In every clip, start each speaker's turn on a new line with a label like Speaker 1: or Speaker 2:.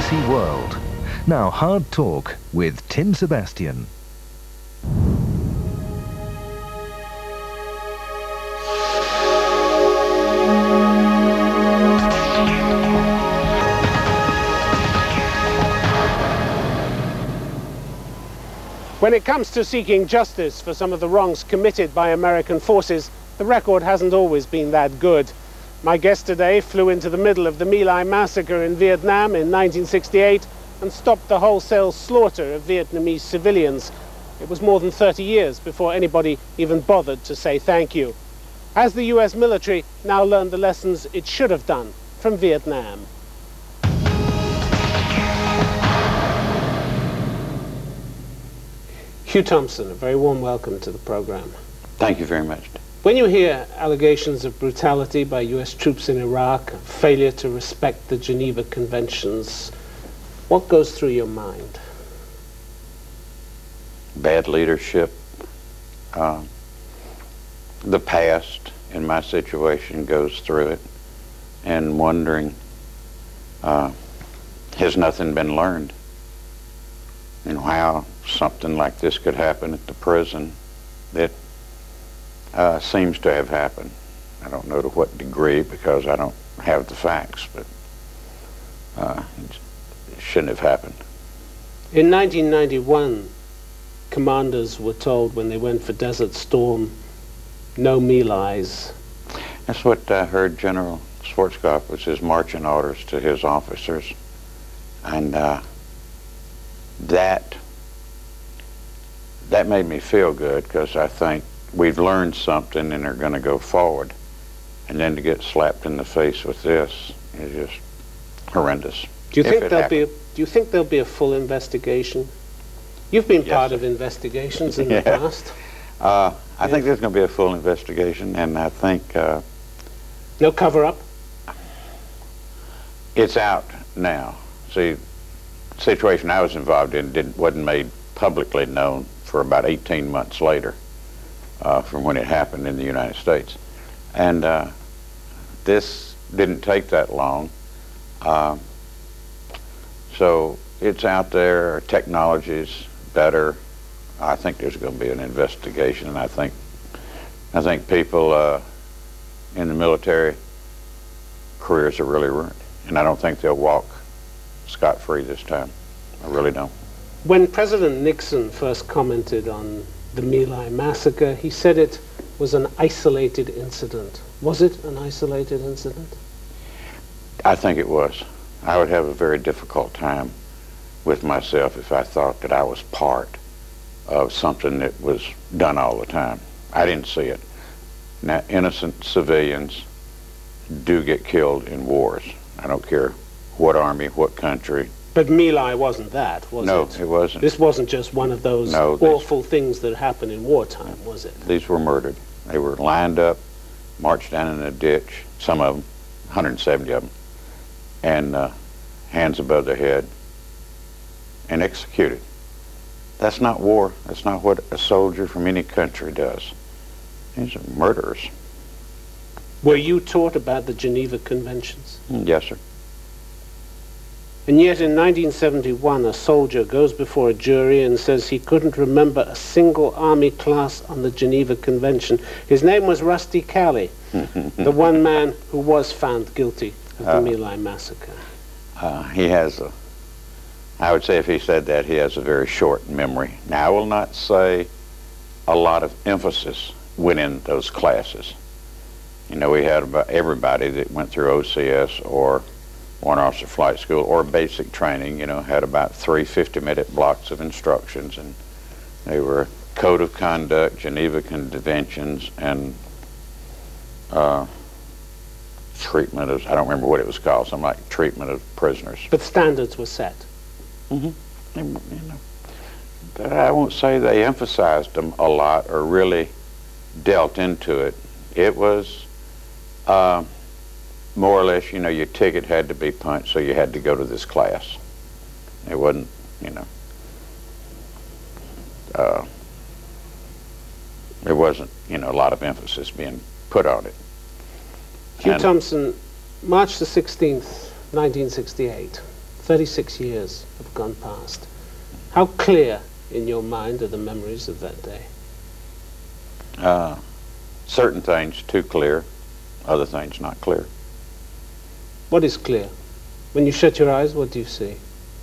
Speaker 1: BBC World. Now, Hard Talk with Tim Sebastian.
Speaker 2: When it comes to seeking justice for some of the wrongs committed by American forces, the record hasn't always been that good. My guest today flew into the middle of the My Lai massacre in Vietnam in 1968 and stopped the wholesale slaughter of Vietnamese civilians. It was more than 30 years before anybody even bothered to say thank you. Has the US military now learned the lessons it should have done from Vietnam? Hugh Thompson, a very warm welcome to the program.
Speaker 3: Thank you very much.
Speaker 2: When you hear allegations of brutality by US troops in Iraq, failure to respect the Geneva Conventions, what goes through your mind?
Speaker 3: Bad leadership. The past in my situation goes through it, and wondering, has nothing been learned? And how something like this could happen at the prison that seems to have happened. I don't know to what degree because I don't have the facts, but it shouldn't have happened.
Speaker 2: In 1991, commanders were told when they went for Desert Storm, no My Lais.
Speaker 3: That's what I heard General Schwarzkopf was his marching orders to his officers. And that made me feel good, because I think we've learned something and are going to go forward. And then to get slapped in the face with this is just horrendous.
Speaker 2: Do you think there'll be a full investigation? You've been part of investigations in the past.
Speaker 3: I think there's going to be a full investigation, and I think
Speaker 2: no cover-up?
Speaker 3: It's out now. See, the situation I was involved in wasn't made publicly known for about 18 months later from when it happened in the United States. And this didn't take that long. So it's out there, technology's better. I think there's going to be an investigation, and I think people in the military careers are really ruined. And I don't think they'll walk scot-free this time. I really don't.
Speaker 2: When President Nixon first commented on the My Lai massacre, he said it was an isolated incident. Was it an isolated incident?
Speaker 3: I think it was. I would have a very difficult time with myself if I thought that I was part of something that was done all the time. I didn't see it. Now, innocent civilians do get killed in wars. I don't care what army, what country.
Speaker 2: But My Lai wasn't that, was it?
Speaker 3: No, it wasn't.
Speaker 2: This wasn't just one of those awful things that happen in wartime, was it?
Speaker 3: These were murdered. They were lined up, marched down in a ditch, some of them, 170 of them, and hands above their head, and executed. That's not war. That's not what a soldier from any country does. These are murderers.
Speaker 2: Were you taught about the Geneva Conventions?
Speaker 3: Yes, sir.
Speaker 2: And yet in 1971, a soldier goes before a jury and says he couldn't remember a single Army class on the Geneva Convention. His name was Rusty Calley, the one man who was found guilty of the My Lai massacre.
Speaker 3: He has I would say if he said that, he has a very short memory. Now, I will not say a lot of emphasis went in those classes. You know, we had about everybody that went through OCS or Warrant Officer Flight School or basic training, you know, had about 3 50-minute blocks of instructions, and they were Code of Conduct, Geneva Conventions, and treatment of, I don't remember what it was called, something like treatment of prisoners.
Speaker 2: But standards were set.
Speaker 3: Mm-hmm. You know, but I won't say they emphasized them a lot or really dealt into it. It was more or less, you know, your ticket had to be punched, so you had to go to this class. It wasn't, you know, there wasn't, you know, a lot of emphasis being put on it.
Speaker 2: Hugh Thompson, March the 16th, 1968, 36 years have gone past. How clear in your mind are the memories of that day?
Speaker 3: Certain things too clear, other things not clear.
Speaker 2: What is clear? When you shut your eyes, what do you see?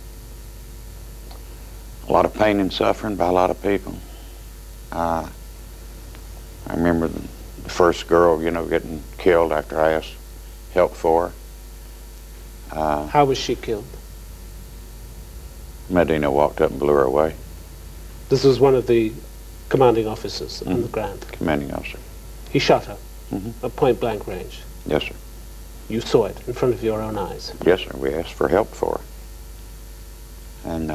Speaker 3: A lot of pain and suffering by a lot of people. I remember the first girl, getting killed after I asked help for her.
Speaker 2: How was she killed?
Speaker 3: Medina walked up and blew her away.
Speaker 2: This was one of the commanding officers on the ground.
Speaker 3: Commanding officer.
Speaker 2: He shot her
Speaker 3: Mm-hmm.
Speaker 2: at point blank range.
Speaker 3: Yes, sir.
Speaker 2: You saw it in front of your own eyes.
Speaker 3: Yes, sir. We asked for help for her. And,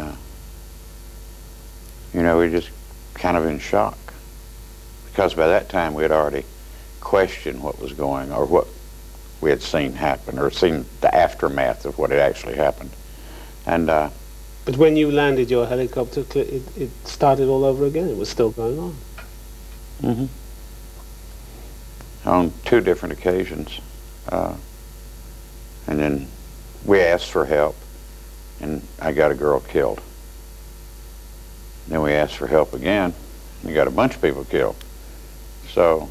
Speaker 3: we just kind of in shock. Because by that time we had already questioned what was going, or what we had seen happen, or seen the aftermath of what had actually happened. And
Speaker 2: But when you landed your helicopter, it started all over again. It was still going on.
Speaker 3: mm-hmm. On 2 different occasions. And then we asked for help, and I got a girl killed. Then we asked for help again, and we got a bunch of people killed. So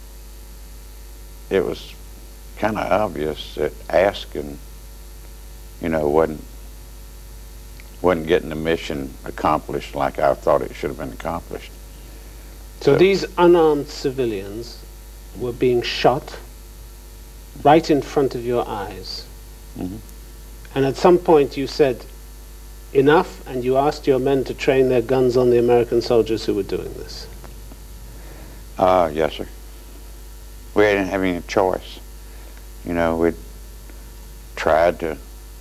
Speaker 3: it was kind of obvious that asking, wasn't getting the mission accomplished like I thought it should have been accomplished.
Speaker 2: So these unarmed civilians were being shot right in front of your eyes.
Speaker 3: Mm-hmm.
Speaker 2: And at some point you said, enough, and you asked your men to train their guns on the American soldiers who were doing this.
Speaker 3: Yes, sir. We didn't have any choice. We'd tried to,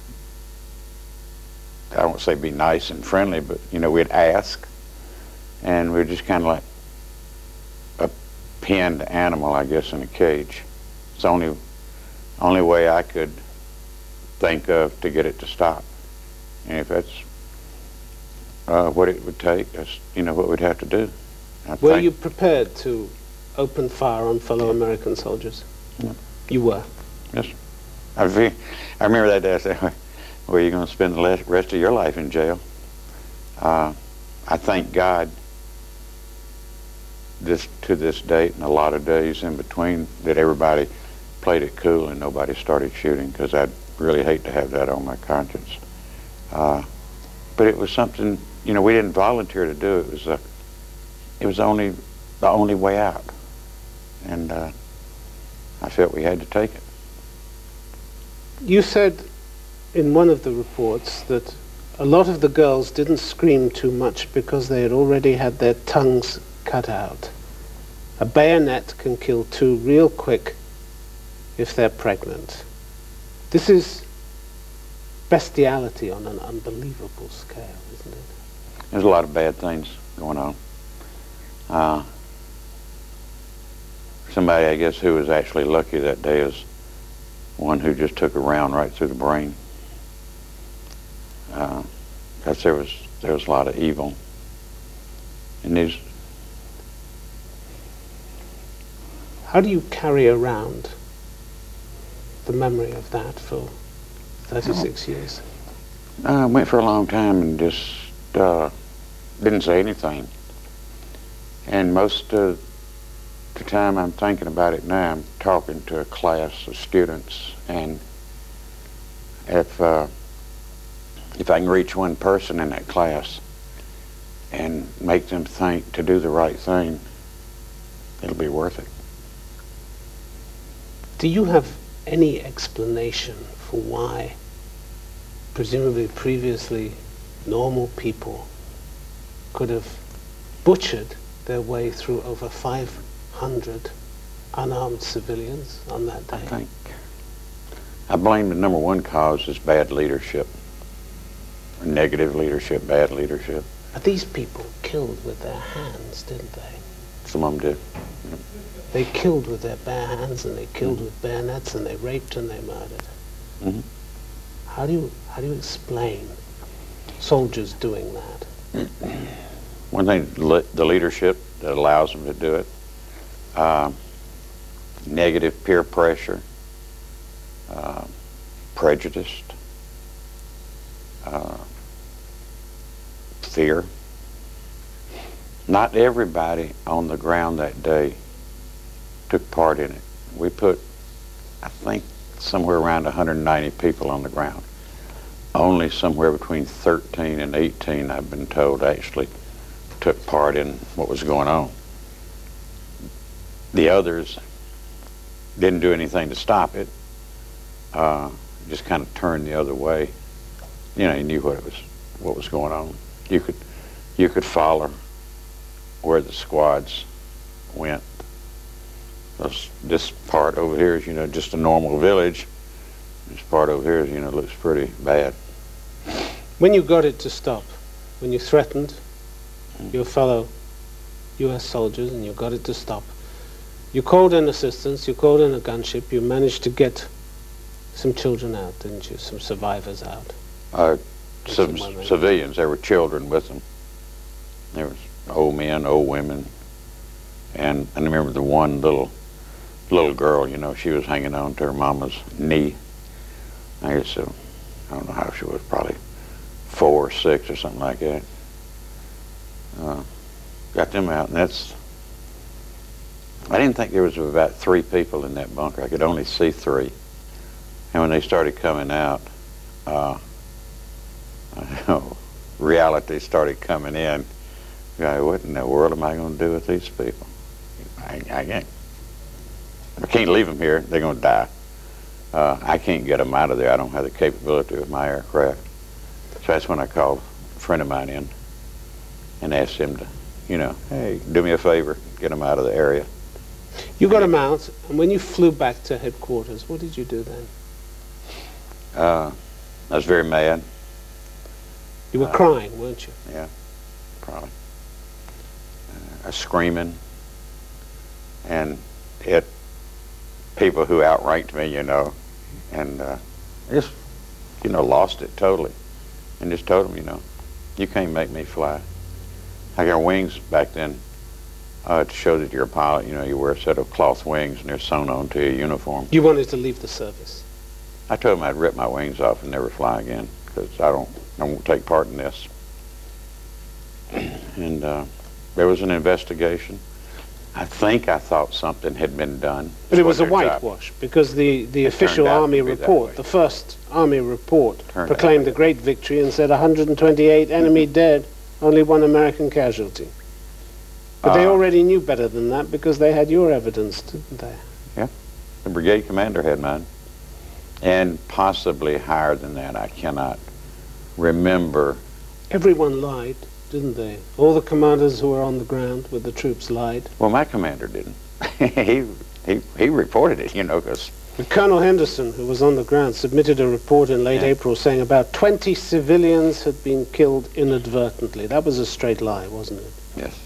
Speaker 3: I won't say be nice and friendly, but, we'd ask, and we're just kind of like a pinned animal, I guess, in a cage. It's the only way I could think of to get it to stop. And if that's what it would take, that's, what we'd have to do.
Speaker 2: Were you prepared to open fire on fellow American soldiers?
Speaker 3: Yeah.
Speaker 2: You were?
Speaker 3: Yes, sir. I remember that day. I said, well, you're going to spend the rest of your life in jail. I thank God to this date and a lot of days in between that everybody played it cool and nobody started shooting, because I'd really hate to have that on my conscience. But it was something, we didn't volunteer to do. It was only the only way out. And I felt we had to take it.
Speaker 2: You said in one of the reports that a lot of the girls didn't scream too much because they had already had their tongues cut out. A bayonet can kill 2 real quick if they're pregnant. This is bestiality on an unbelievable scale, isn't it?
Speaker 3: There's a lot of bad things going on. Somebody, I guess, who was actually lucky that day is one who just took a round right through the brain. Because there was a lot of evil in these.
Speaker 2: How do you carry around the memory of that for 36 years?
Speaker 3: I went for a long time and just didn't say anything. And most of the time I'm thinking about it now, I'm talking to a class of students, and if I can reach one person in that class and make them think to do the right thing, it'll be worth it.
Speaker 2: Do you have any explanation for why, presumably previously normal people, could have butchered their way through over 500 unarmed civilians on that day?
Speaker 3: I blame the number one cause is bad leadership. Negative leadership, bad leadership.
Speaker 2: But these people killed with their hands, didn't they?
Speaker 3: Some of them did.
Speaker 2: They killed with their bare hands, and they killed with bayonets, and they raped and they murdered.
Speaker 3: Mm-hmm.
Speaker 2: How do you explain soldiers doing that?
Speaker 3: One thing, the leadership that allows them to do it. Negative peer pressure. Prejudiced. fear. Not everybody on the ground that day took part in it. We put, I think, somewhere around 190 people on the ground. Only somewhere between 13 and 18, I've been told, actually took part in what was going on. The others didn't do anything to stop it, just kind of turned the other way. You know, you knew what was going on. You could follow where the squads went. This part over here is, you know, just a normal village. This part over here is, you know, looks pretty bad.
Speaker 2: When you got it to stop, when you threatened your fellow U.S. soldiers and you got it to stop, you called in assistance, you called in a gunship, you managed to get some children out, didn't you? Some survivors out.
Speaker 3: Some civilians. There were children with them. There was old men, old women, and I remember the one little girl. You know, she was hanging on to her mama's knee. I guess I don't know how she was, probably 4 or 6 or something like that. Got them out, and I didn't think there was about 3 people in that bunker. I could only see 3. And when they started coming out, reality started coming in. What in the world am I going to do with these people? I can't leave them here. They're going to die. I can't get them out of there. I don't have the capability of my aircraft. So that's when I called a friend of mine in and asked him to, you know, hey, do me a favor, get them out of the area.
Speaker 2: You got them out, and when you flew back to headquarters, what did you do then?
Speaker 3: I was very mad.
Speaker 2: You were crying, weren't you?
Speaker 3: Yeah, probably. I was screaming, and people who outranked me, you know, and just, you know, lost it totally, and just told them, you know, you can't make me fly. I got wings back then to show that you're a pilot. You know, you wear a set of cloth wings, and they're sewn onto your uniform.
Speaker 2: You wanted to leave the service?
Speaker 3: I told them I'd rip my wings off and never fly again because I won't take part in this. And there was an investigation. I thought something had been done.
Speaker 2: But it was a whitewash because the official Army report, the first Army report, proclaimed a great victory and said 128 enemy dead, only 1 American casualty. But they already knew better than that because they had your evidence, didn't they?
Speaker 3: Yeah. The brigade commander had mine. And possibly higher than that. I cannot remember.
Speaker 2: Everyone lied, didn't they? All the commanders who were on the ground with the troops lied.
Speaker 3: Well, my commander didn't. he reported it, you know, because...
Speaker 2: Colonel Henderson, who was on the ground, submitted a report in late April saying about 20 civilians had been killed inadvertently. That was a straight lie, wasn't it?
Speaker 3: Yes.